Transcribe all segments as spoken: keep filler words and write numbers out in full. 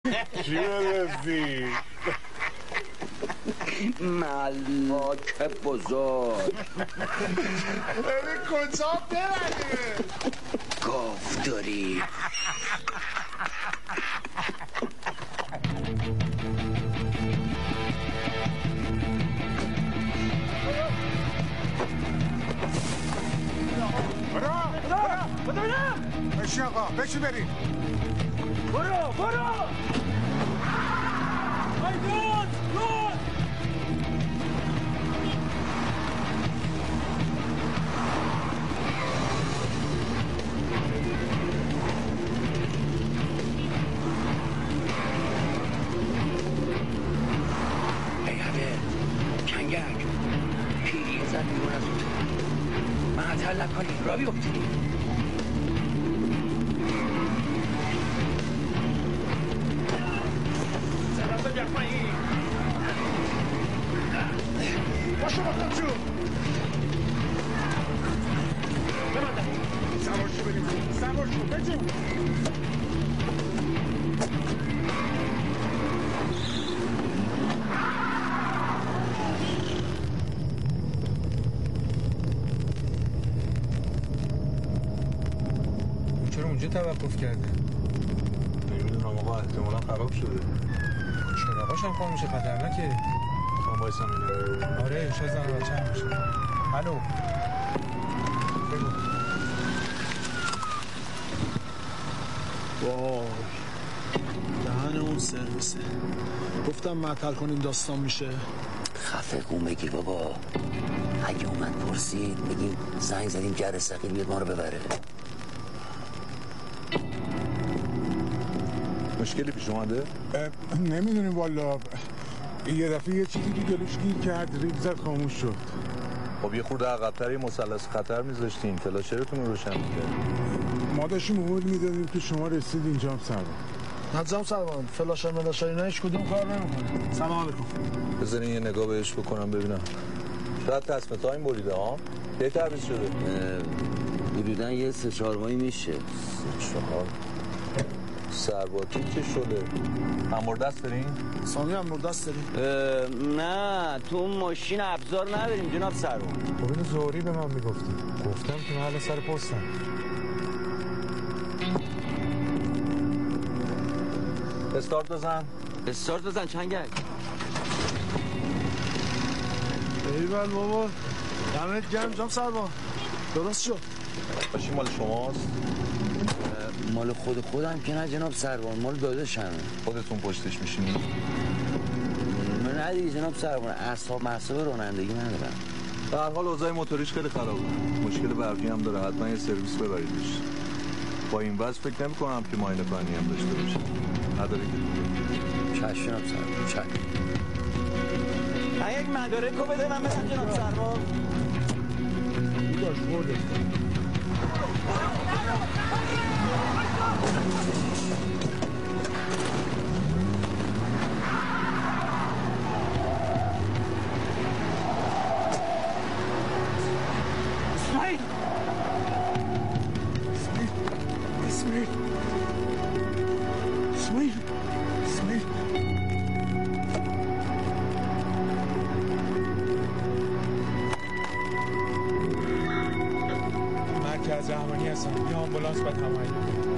چی بدستی؟ ملاک بزرگ. ببین کجا ببریم؟ گاف داری. برو برو برو بشی آقا بشی بریم. برو برو آیدون دون ای هده کنگک پیریه زد بیرون از اون معطل نکنی را بیفتی. باشو باشو چون بمانده سوار شو بریم سوار شو بجون. چرا اونجا توقف کرده؟ نمیدونم آقا احتمالا خراب شده. چراغاش هم خاموشه خطرناکه. خواهم بایستم اینه. آره شاید زن بچه هم باشه. الو بگو. وای دهن اون سرویسه. گفتم معطل کنیم داستان میشه. خفه کن بگی بابا. اگه اومد پرسید میگیم زنگ زدیم جر ثقیل بیاد ما رو ببره. مشکلی پیش اومده؟ نمیدونیم والا. یه دفعه یه چیزی که جلوش گیر کرد ریب زد خاموش شد. خب یه خورده عقب‌تر یه مثلث خطر میذاشتین فلاشرتون رو روشن می‌کرد. ما داشتیم امید میدادیم که شما رسید اینجا هم سربان. نظام سربان فلاشر ملاشر اینا هیچ کدوم کار نمیکنه. سلام علیکم. بذارین یه نگاه بهش بکنم ببینم. شاید تصمیم تایم بریده ها. کی تعویض شده؟ حدوداً یه سه چهار ماهی میشه. سه چهار سرباتی که شده. اموردست دارین؟ سامی اموردست دارین؟ نه تو ماشین ابزار نداریم جناب سربان. خب اینو زوری به من میگفتی. گفتم که محل سر پستم. استارت بزن. استارت بزن چنگک. ایول بابا دمت گرم جناب سربان. درست شد. ماشین مال شماست؟ مال خود خودم که نه جناب سربان، مال داداشمه. خودتون پشتش میشینی؟ من نه دیگه جناب سربان، اعصاب معصاب رانندگی ندارم. به هر حال اوضاع موتوریش خیلی خرابه. مشکل برقی هم داره. حتما یه سرویس ببریدش. با این وضع فکر نمی کنم که معاینه فنی هم داشته باشه. نداره که چشم جناب سربان چشم. من یک مدارکو بده من بدم جناب سربان. داشت برده. اسماعیل اسماعیل اسماعیل اسماعیل مرکز رحمانی هستم. یه آمبولانس باید هماهنگ کنم.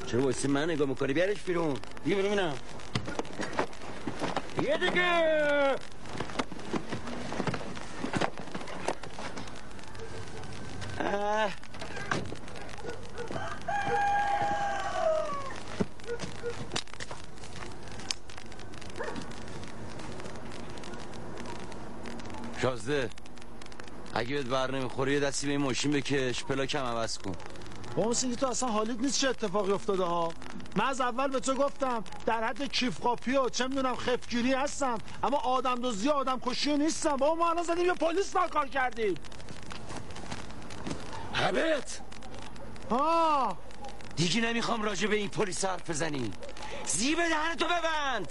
چرا واسه من نگاه میکنی؟ بیارش بیرون. دیگه برو ببینم. یه دیگه. اه. شازده اگه بهت بر نمیخوری یه دستی به این ماشین بکش، پلاکم عوض کن. با مثل که تو اصلا حالیت نیست چه اتفاقی افتاده ها. من از اول به تو گفتم در حد کیف قاپی و چه میدونم خفگیری هستم، اما آدم دزدی آدم کشی نیستم. بابا ما الان زدیم یه پلیس ناکار کردیم. حبت ها دیگه نمیخوام راجع به این پلیس حرف بزنی. زیب دهنتو ببند.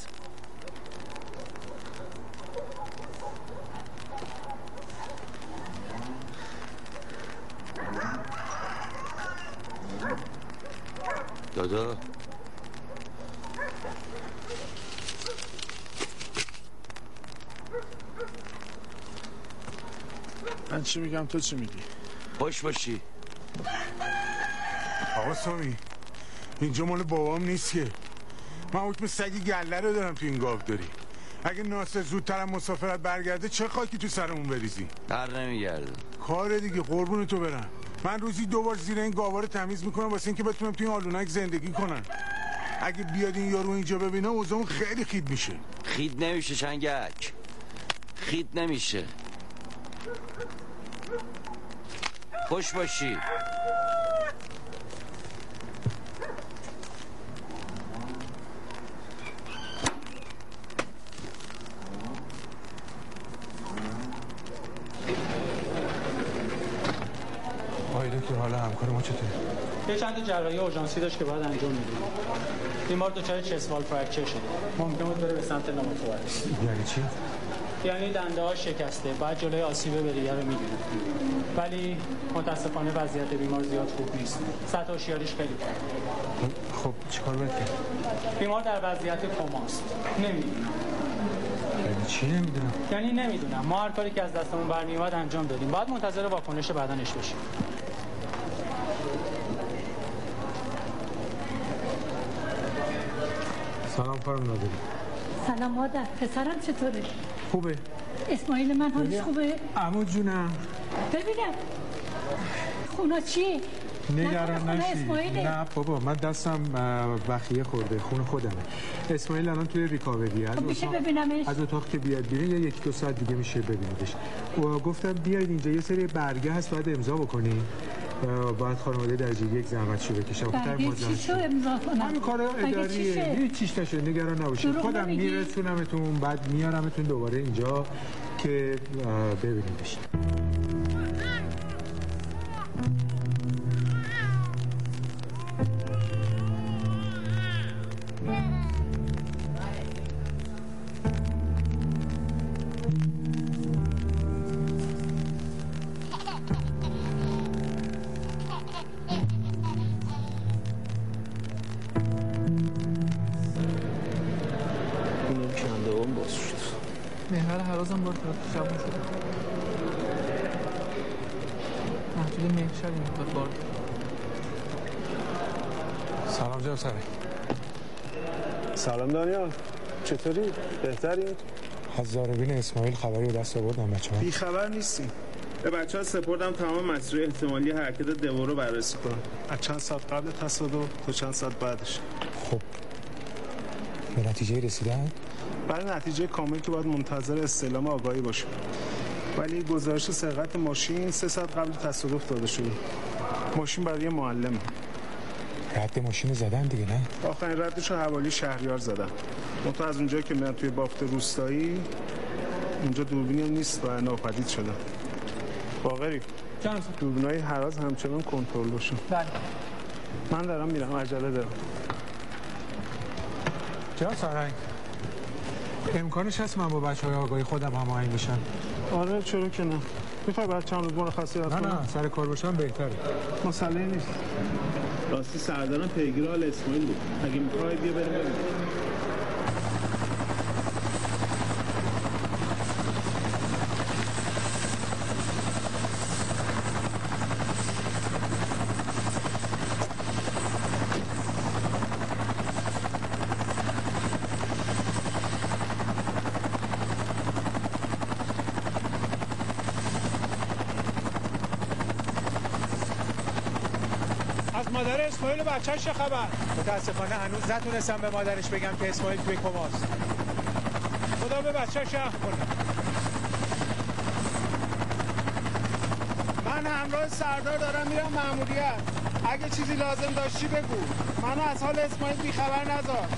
دادا من چی میگم تو چی میگی؟ خوش باشی. آقا سامی اینجا مال بابام نیست که. من حکم سگی گله رو دارم تو این گاوداری. اگه ناصر زودترم مسافرت برگرده چه خاکی تو سرمون بریزی؟ در نمیگرده. کاره دیگه قربون تو برم. من روزی دو بار زیر این گاوا رو تمیز میکنم واسه اینکه بتونم تو این آلونک زندگی کنم. اگه بیاد این یارو اینجا ببینه اوضاعمون خیلی خید میشه. خید نمیشه چنگک. خید نمیشه. خوش باشی. آقای دکتر حالا همکار ما چطوره؟ یه چند جراحی اورژانسی داشت که باید انجام میدیم. بیمار دچار چست وال فرکچر شده. ممکنه بود بره به سمت نامتوارث. یعنی چی؟ یعنی دنده ها شکسته. بعد جلوی آسیب به دیگر رو میگیره. ولی متاسفانه وضعیت بیمار زیاد خوب نیست. سطح هوشیاریش خیلی پایینه. خب چیکار باید کرد؟ بیمار در وضعیت کماست. نمیدونم. یعنی چی نمیدونم؟ یعنی نمیدونم. ما هر کاری که از دستمون برمیاد انجام دادیم. بعد منتظر واکنش بدنش باشیم. سلام خانم نادری. سلام مادر. پسرم چطوره؟ خوبه. اسماعیل من حالش خوبه؟ عمو جونم. ببینم خونا چیه؟ نگران نشی. نه بابا من دستم بخیه خورده، خون خودمه. اسماعیل الان توی ریکاوری است. میشه ببینمش؟ از اتاق که بیاد بیرون یا یک دو ساعت دیگه میشه ببینیدش. و گفتم بیاید اینجا یه سری برگه هست باید امضا بکنی. باید خانواده درجه یک زحمتشو بکشم. برگه چی شو امضا کنم؟ همین کار اداریه. هیچ چیز نشه، نگران نباشید. خودم میرسونمتون بعد میارمتون دوباره اینجا که ببینیدش. محور حرازم بار طرف جوان شده. محدود مهشر این مقدار بار. سلام جناب سره. سلام دانیال، چطوری؟ بهتری؟ از زاربین اسماعیل خبری به دست آوردم بچه‌ها؟ بی خبر نیستیم. به بچه‌ها سپردم تمام مسیر احتمالی حرکت دو رو بررسی کنم. از چند ساعت قبل تصادف تا چند ساعت بعدش. خب به نتیجه رسیدن؟ برای نتیجه کامل که باید منتظر استعلام آگاهی باشیم. ولی گزارش سرقت ماشین سه ساعت قبل تصادف داده شده. ماشین برای معلم. رد ماشین زدن دیگه نه؟ آخرین ردش رو حوالی شهریار زدن. منتها از اونجایی که میرن توی بافت روستایی اونجا دوربینی هم نیست و ناپدید شدن. باقری جانم دوربینای هراز همچنان کنترل باشه. بله. من دارم میرم، عجله دارم. جناب سرنگ امکانش هست من با بچه‌های آگاهی خودم هماهنگ بشم؟ آره چرا که نه. میخوای بعد چند روز مرخصی رد کنم؟ نه نه سر کار باشم بهتره. مسئله نیست. راستی سردارم پیگیر حال اسماعیل بود. اگه میخوای بیا بریم ببینیم. از مادر اسماعیل و بچه‌ش چه خبر؟ متاسفانه هنوز نتونستم به مادرش بگم که اسماعیل توی کماست. خدا به بچه‌ش رحم کنه. من همراه سردار دارم میرم مأموریت. اگه چیزی لازم داشتی بگو. منو از حال اسماعیل بیخبر نذار.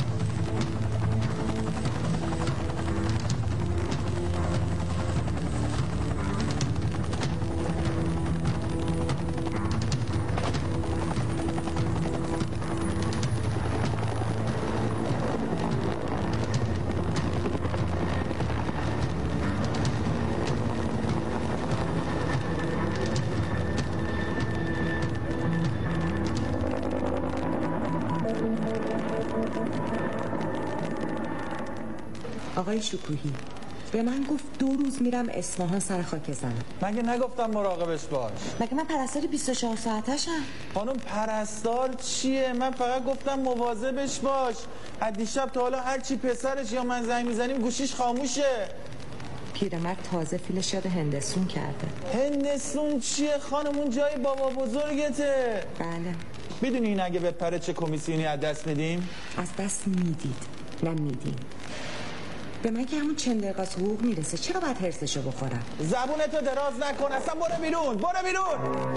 آقای شکوهی به من گفت دو روز میرم اصفهان سر خاک زنم. مگه نگفتم مراقبش باش؟ مگه من پرستار بیست و چهار ساعتشم؟ خانم پرستار چیه؟ من فقط گفتم مواظبش باش. از دیشب تا حالا هر چی پسرش یا من زنگ میزنیم گوشیش خاموشه. پیرمرد تازه فیلش یاد هندسون کرده. هندسون چیه خانم؟ اون جای بابا بزرگته. بله. میدونی این اگه به پره چه کمیسیونی از دست میدیم؟ از دست میدید نه میدیم. به من که همون چند دقیقه از حقوق میرسه، چرا باید حرصشو بخورم؟ زبونتو دراز نکن، اصلا برو بیرون، برو بیرون.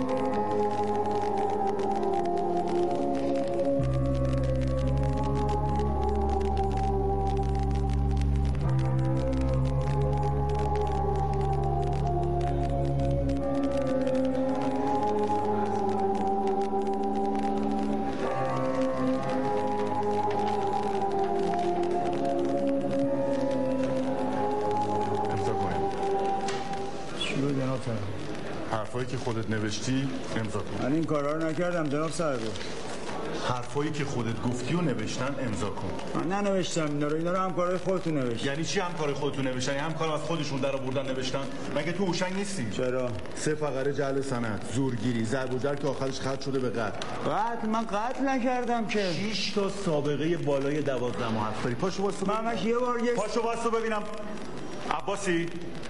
حرفایی که خودت نوشتی امضا کن. من این کارا رو نکردم جناب سرگو. حرفایی که خودت گفتی و نوشتن امضا کن. من ننوشتم اینا رو، اینا رو همکارای خودتون نوشتن. یعنی چی همکارای خودتون نوشتن؟ یعنی همکارا از خودشون در آوردن نوشتن؟ مگه تو هوشنگ نیستی؟ چرا؟ سه فقره جعل سند، زورگیری، ضرب و جرح که آخرش ختم شده به قتل. قتل؟ من قتل نکردم که. شش تا سابقه بالای دوازده ماه هست. پاشو واسه من همش یه بار یه پاشو واسه ببینم. عباسی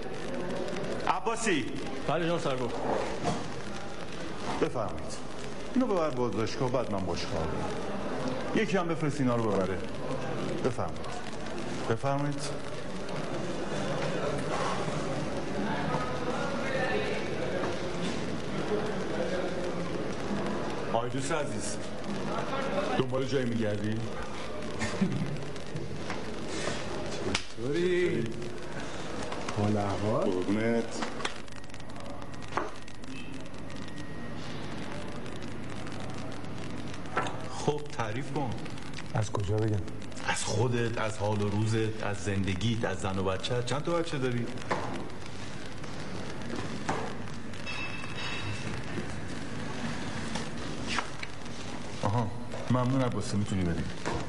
عباسی بله جناب سرگو. بفرمایید. اینو ببر بازداشتگاه، بعد من باش کار دارم. یکی هم بفرست اینا رو ببره. بفرمایید. بفرمایید. آی دوست عزیز، دنبال جایی میگردی؟ چطوری؟ حال احوال؟ قربونت. خب تعریف کن. از کجا بگم؟ از خودت، از حال و روزت، از زندگیت، از زن و بچه. چند تا بچه داری؟ آها ممنون عباسی، میتونی بدی.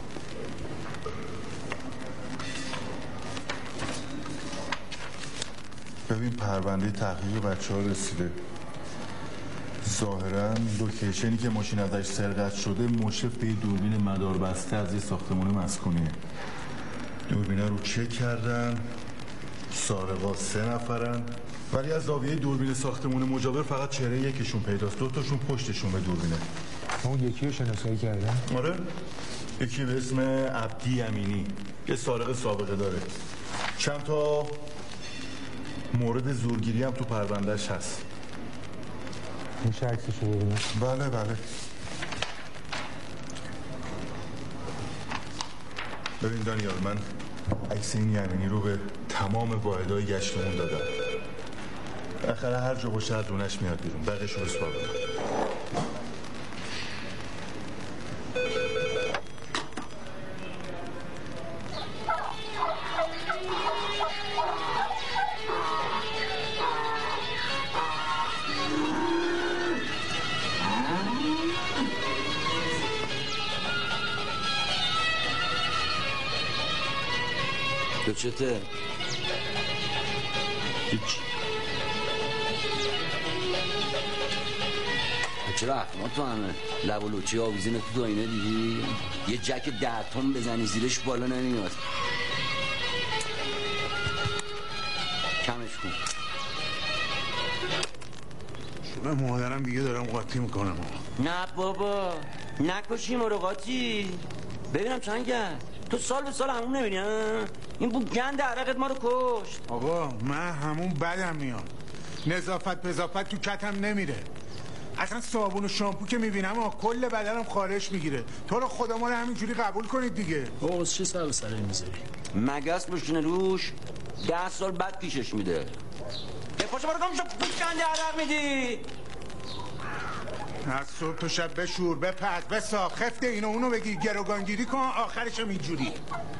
ببین پرونده تحقیق بچه ها رسیده. ظاهرا لوکیشنی که ماشین ازش سرقت شده مشرف به دوربین مدار بسته از یه ساختمان مسکونیه. دوربینه رو چک کردن، سارقا سه نفرن، ولی از زاویه دوربین ساختمان مجاور فقط چهره یکیشون پیداست، دو تاشون پشتشون به دوربینه. اون یکی رو شناسایی کردن؟ آره، یکی به اسم عبدی امینی، یه سارق سابقه داره. چند تا مورد زورگیری هم تو پروندهش هست. میشه عکسشو ببینم؟ بله بله. ببین دانیال، من عکس این یمینی رو به تمام واحدهای گشتمون دادم. بالاخره هر جا باشه از دونش میاد بیرون، بقیش رو بسپار بدم. تو چته؟ هیچ. چرا اخمات تو همه لب و لوچی آویزین تو داینه دیدی؟ یه جک ده تن بزنی زیرش بالا نمیاد. کمش کن. جون مادرم دیگه دارم قاطی میکنم. نه بابا نکشی ما رو قاطی. ببینم چند کرد تو سال به سال همون نبینی ها؟ این بود گند عرقت ما رو کشت. آقا من همون بدم میاد، نظافت بظافت تو کتم نمیره. اصلا صابون و شامپو که میبینم ها کل بدنم خارش میگیره. تو رو خدا ما رو همینجوری قبول کنید دیگه. او چی سر به سر میذاری؟ مگس بشینه روش ده سال بعد پیشش میده. یه پاشو برو گم شو گند عرق میدی. از صبح تو شب بشور بپز بساخ خفته اینو اونو بگی گروگانگیری کن آخرشم اینجوری.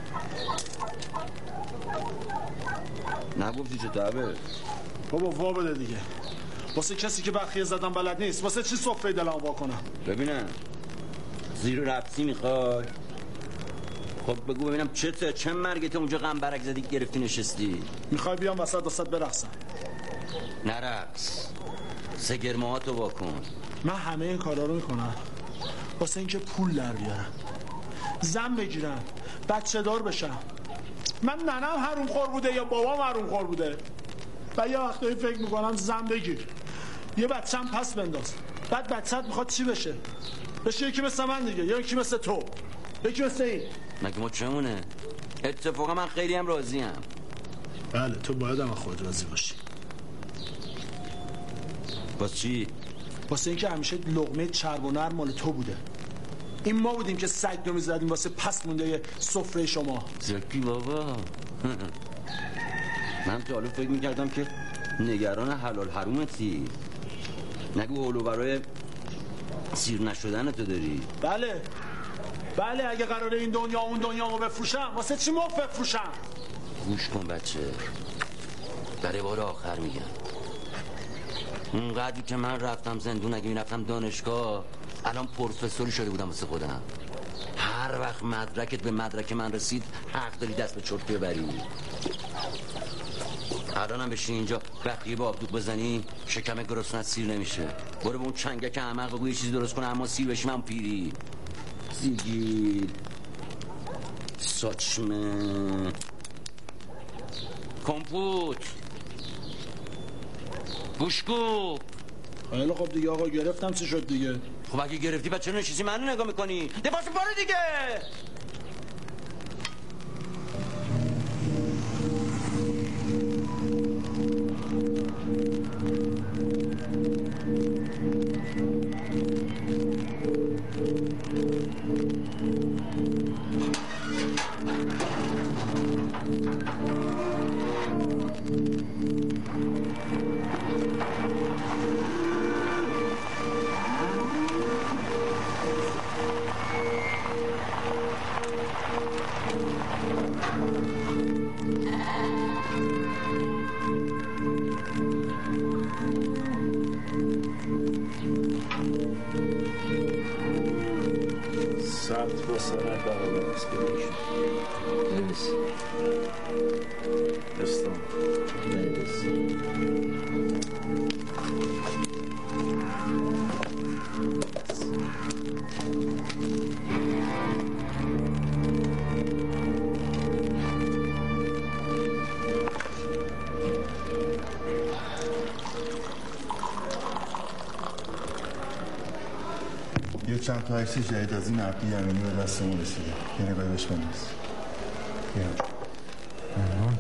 نگفتی چه تبه؟ بابا وا بده دیگه. واسه کسی که بخیه زدن بلد نیست واسه چی صفه دلم وا کنم؟ ببینم زیر ربطی میخوای؟ خب بگو ببینم چته چه مرگته اونجا غم برک زدی گرفتی نشستی؟ میخوای بیام وسط وسط برقصم؟ نرقص سگرماهاتو وا کن. من همه این کارا رو میکنم واسه اینکه پول در بیارم، زن بگیرم، بچه دار بشم. من ننم حروم خور بوده یا بابام حروم خور بوده و یه وقتایی فکر میکنم زن بگیر یه بچه‌م پس بنداز. بعد بچه‌ت میخواد چی بشه؟ بشه یکی مثل من دیگه یا یکی مثل تو یکی مثل این. مگه ما چمونه؟ اتفاقا من خیلی هم راضیم. بله تو باید هم خود راضی باشی. باز چی؟ واسه اینکه همیشه لقمه چرب و نرم مال تو بوده. این ما بودیم که سگ رو میزدیم واسه پس مونده سفره شما. زکی بابا من تو حالا فکر میکردم که نگران حلال حرومتی. نگو هولو برای سیر نشدن تو داری. بله بله اگه قراره این دنیا اون دنیا رو بفروشم واسه چی مفت بفروشم؟ گوش کن بچه برای بار آخر میگم اونقدری که من رفتم زندون اگه میرفتم دانشگاه الان پروفسوری شده بودم واسه خودم. هر وقت مدرکت به مدرک من رسید حق داری دست به چرت ببری. الان هم بشین اینجا بقیه با آبدوغ بزنی شکم گرسنت سیر نمیشه. برو به اون چنگک احمق بگو یه چیزی درست کنه اما سیر بشی من پیری زیگیر ساچمه کمپوت گوشکوب. خیلی خب دیگه آقا گرفتم چی شد دیگه؟ خب اگه گرفتی بچه نشیزی منو نگاه میکنی دفاعش برو دیگه. ثبت با سند برای اسکریشن نویس استان نویس یه چند تا عکس جدید از این عبدی یمینی به دستمون رسیده. یه نگاهی بهش بنداز. ممنون.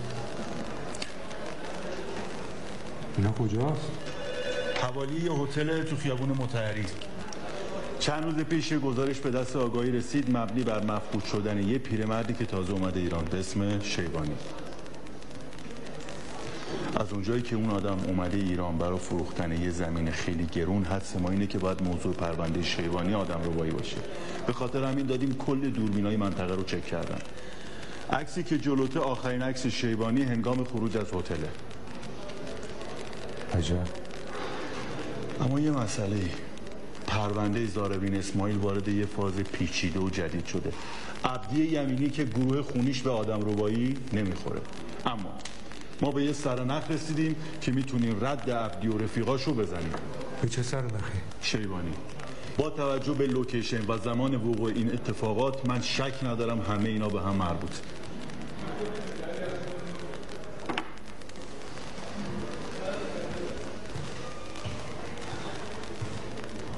اینا کجاست؟ حوالی یه هتل تو خیابون مطهری. چند روز پیش گزارش به دست آگاهی رسید مبنی بر مفقود شدن یه پیرمردی که تازه اومده ایران به اسم شیبانی. از اونجایی که اون آدم اومده ایران برای فروختن یه زمین خیلی گرون، حدس ما اینه که باید موضوع پرونده شیبانی آدم ربایی باشه. به خاطر همین دادیم کل دوربینای منطقه رو چک کردن. عکسی که جلوته آخرین عکس شیبانی هنگام خروج از هتله. عجب. اما یه مسئله، پرونده زاربین اسماعیل وارد یه فاز پیچیده و جدید شده. عبدی یمینی که گروه خونیش به آدم ربایی نمیخوره. اما ما به یه سرنخ رسیدیم که میتونیم رد عبدی و رفیقاشو بزنیم. به چه سرنخی؟ شیبانی. با توجه به لوکیشن و زمان وقوع این اتفاقات من شک ندارم همه اینا به هم مربوط.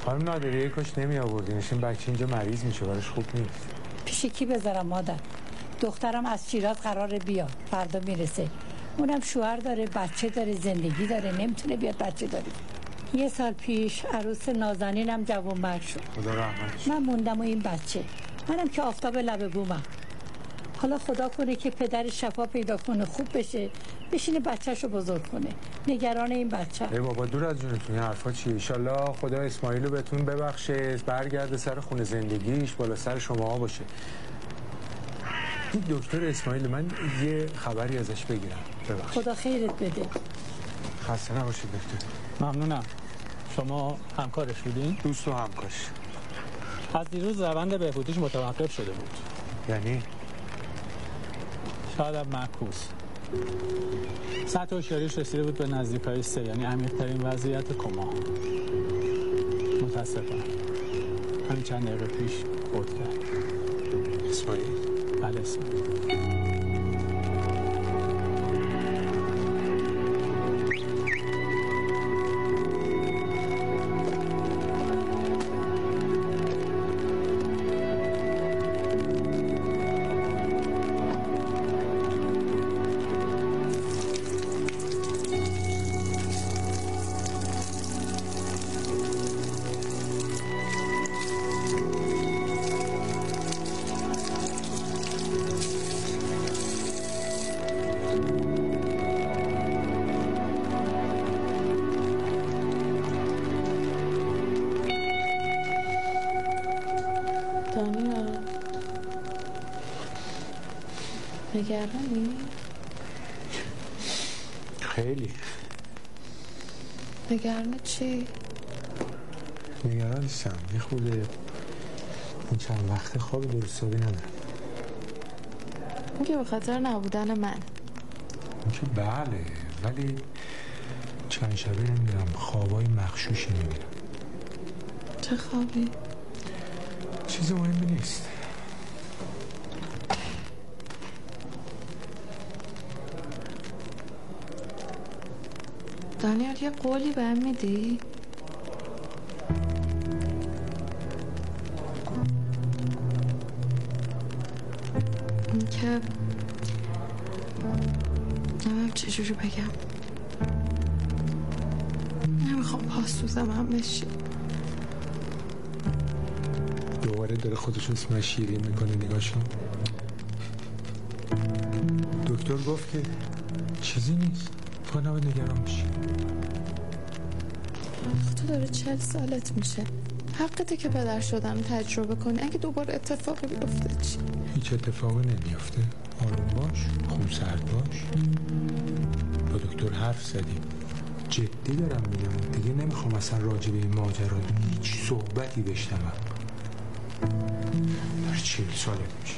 خانم نادری کاش نمی آوردینش، این بچه اینجا مریض میشه، براش خوب نیست. پیش کی بذارم مادر؟ دخترم از شیراز قراره بیاد، فردا میرسه. اونم شوهر داره، بچه داره، زندگی داره، نمیتونه بیاد بچه داره. یه سال پیش عروس نازنینم جوانمرگ شد. خدا رحمتش. من موندم و این بچه. منم که آفتاب لب بومم. حالا خدا کنه که پدر شفا پیدا کنه، خوب بشه، بشینه بچه‌شو بزرگ کنه. نگران این بچه. ای بابا دور از جونتون، این حرفا چیه؟ ان شاءالله خدا اسماعیلو بهتون ببخشه، برگرده سر خونه زندگیش، بالا سر شماها باشه. این دکتر اسماعیل من یه خبری ازش بگیرم. ببخشید. خدا خیرت بده. خسته نباشید دکتر. ممنونم. شما همکارش بودین؟ دوست و همکارش. از دیروز روند بهبودیش متوقف شده بود. یعنی؟ شاید هم معکوس. سطح هوشیاریش رسیده بود به نزدیکای سه، یعنی عمیق‌ترین وضعیت کما. متاسفم. همین چند دقیقه پیش فوت کرد. اسماعیل؟ بله اسماعیل. نگرانی؟ خیلی. نگران چی؟ نگران نیستم، یه خورده این چند وقت خواب درستابی ندارم. این که به خاطر نبودن من. این که بله، ولی چند شبه نمیدونم خوابای مخشوشی میبینم. چه خوابی؟ چیز مهمی نیست. دانیال یه قولی بهم میدی؟ این که نمیم چجوری بگم، نمیخوام پاسوزم هم بشی. دوباره داره خودش اسمش شیرین میکنه، نگاهشون. دکتر گفت که چیزی نیست، تو نباید نگران بشی. تو داره چل سالت میشه، حقته که پدر شدن تجربه کنی. اگه دوباره اتفاقی بیفته چی؟ هیچ اتفاقی نمیافته. آروم باش، خون سرد باش. با دکتر حرف زدیم، جدی دارم میگم، دیگه نمیخوام اصلا راجع به این ماجرا هیچ صحبتی بشنوم. داره چهل سالت میشه.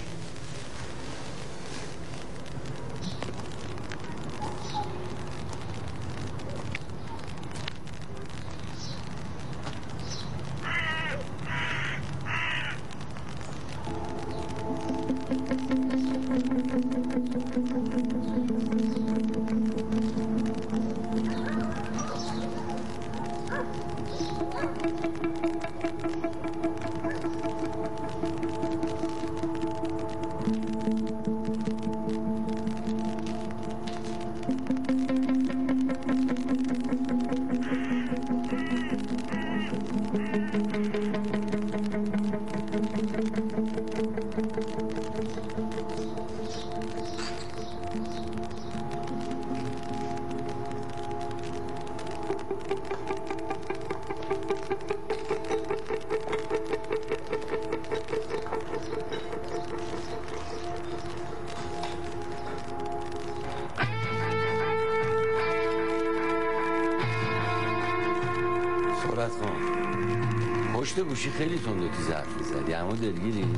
پشت گوشی خیلی تند تو ظرف می‌زدی، اما دلگیری؟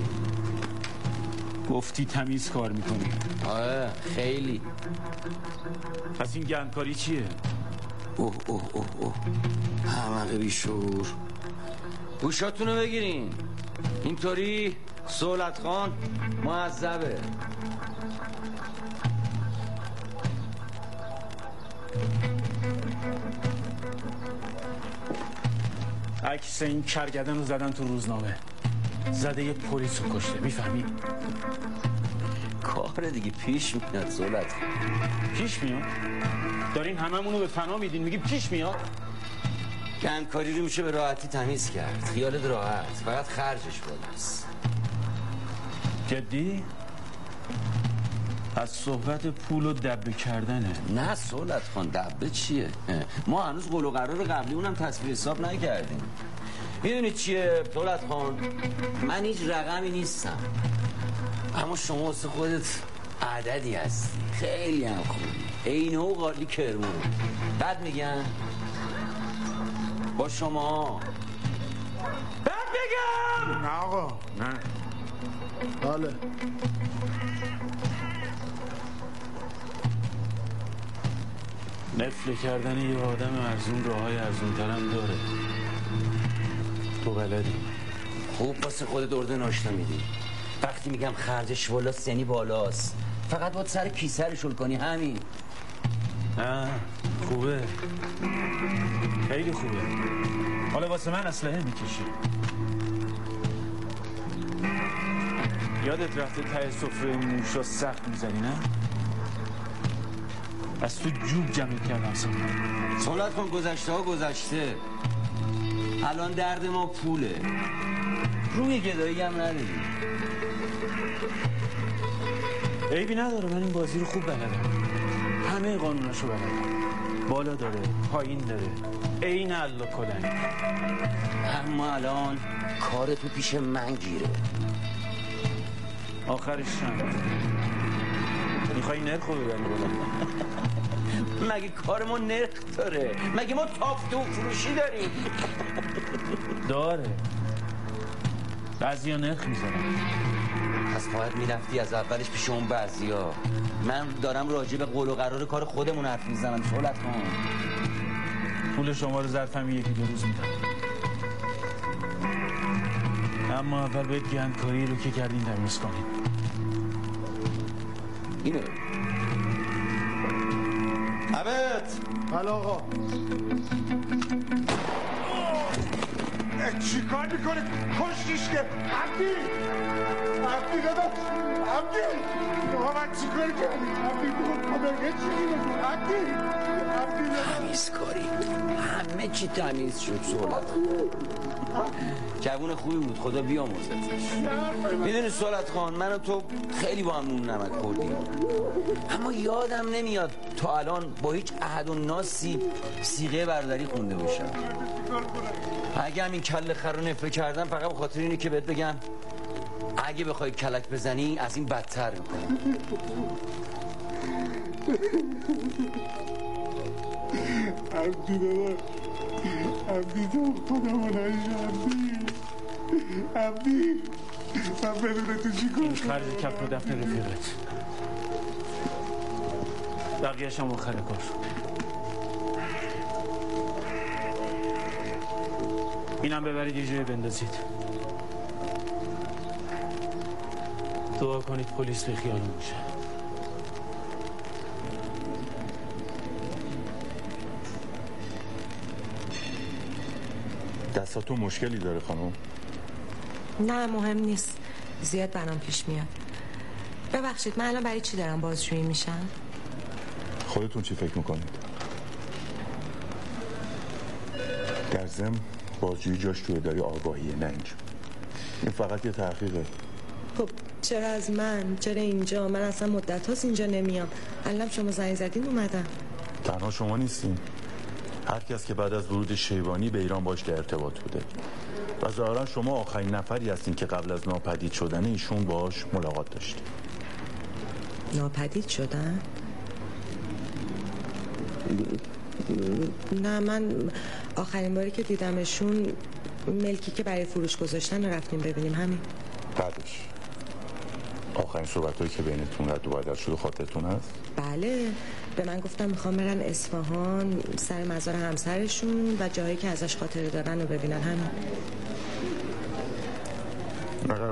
گفتی تمیز کار میکنی. آره خیلی. پس این گندکاری چیه؟ اوه اوه اوه اوه همه بیشور. گوشاتونو بگیرین، اینطوری سهولت خان معذبه. عکس این کرگدن رو زدن تو روزنامه، زده یه پلیس رو کشته، میفهمی؟ کار دیگه پیش میاد زولت. پیش میاد؟ دارین هممونو به فنا میدین میگی پیش میاد؟ گندکاری رو میشه به راحتی تمیز کرد، خیالت راحت، فقط خرجش بالاست. جدی؟ از صحبت پول و دبه کردنه. نه سولت خان، دبه چیه؟ ما هنوز قول و قرار قبلی اونم تصویر حساب نکردیم. میدونی چیه سولت خان؟ من هیچ رقمی نیستم، اما شما واسه خودت عددی هستی، خیلی هم خوبی، اینه و قالی کرمون. بعد میگن با شما بعد میگم نه آقا نه. بله نفله کردن یه آدم ارزون راههای ارزون ترم داره، تو بلدی. خوب واسه خود درده ناشتا میدی. وقتی میگم خرجش بالا سنی بالاست، فقط باید سر کیسه رو شل کنی، همین. نه خوبه، خیلی خوبه. حالا واسه من اسلحه میکشی. یادت رفته ته سفره موشا سخت میزنی نه؟ از تو جوب جمع کردم سالت سالت کن، گذشته ها گذشته. الان درد ما پوله، روی گدایی هم نداریم. عیبی نداره، من این بازی رو خوب بلدم، همه قانوناشو بلدم، بالا داره پایین داره، عین الله کلنگ. اما الان کار تو پیش من گیره. آخرش چند میخوای نرخ رو ببری بالا؟ مگه کار ما نرخ داره؟ مگه ما تاپ دو فروشی داریم؟ داره، بعضی ها نرخ میزنن. پس باید میرفتی از اولش پیش اون بعضی ها. من دارم راجع به قول و قرار کار خودمون حرف میزنم. سهولت کن. پول شما رو ظرفم یکی دو روز میدم، اما اول باید گندکاری رو که کردین تمیز کنین. اینه عبد. بله آقا. چی کار میکنه؟ کشتیش که عبدی عبدی دادم عبدی آقا من چی کار کردی؟ عبدی بود خدا یه چیزی بگو عبدی عبدی دادم تمیز کاری، همه چی تمیز شد. سهولت جوون خوبی بود، خدا بیامرزتش. میدونی سهولت خان، من و تو خیلی با هم نون نمک خوردیم، اما یادم نمیاد تا الان با هیچ عهد و ناسی صیغه برادری خونده باشم. اگه همین کله خر رو نفره کردم فقط به خاطر اینه که بهت بگم اگه بخوای کلک بزنی از این بدتر میکنم. عبدی دادم عبدی تو خدا منایش عبدی عبدی من بدونه تو چی کنم. این خرج کف و دفن رفیقت، بقیهش هم آخر کار. اینم ببرید یه جای بندازید، دعا کنید پلیس به خیال میشه. دستاتون مشکلی داره خانم؟ نه مهم نیست، زیاد برام پیش میاد. ببخشید من الان برای چی دارم بازجویی میشم؟ خودتون چی فکر میکنید؟ در ضمن بازجویی جاش توی اداره آگاهیه، نه اینجا. این فقط یه تحقیقه. خب چرا از من؟ چرا اینجا؟ من اصلا مدت هاست اینجا نمیام. الان شما زنگ زدین اومدم. تنها شما نیستین، هر کس که بعد از ورود شیبانی به ایران باش در ارتباط بوده و ظاهرا شما آخرین نفری هستین که قبل از ناپدید شدن ایشون باش ملاقات داشتین. ناپدید شدن؟ نه من آخرین باری که دیدمشون ملکی که برای فروش گذاشتن رو رفتیم ببینیم، همین. بعدش آخرین صحبتایی که بینتون رد و بدل شده خاطرتون هست؟ بله، به من گفتم میخوام برن اصفهان سر مزار همسرشون و جایی که ازش خاطره دارن رو ببینن، همین.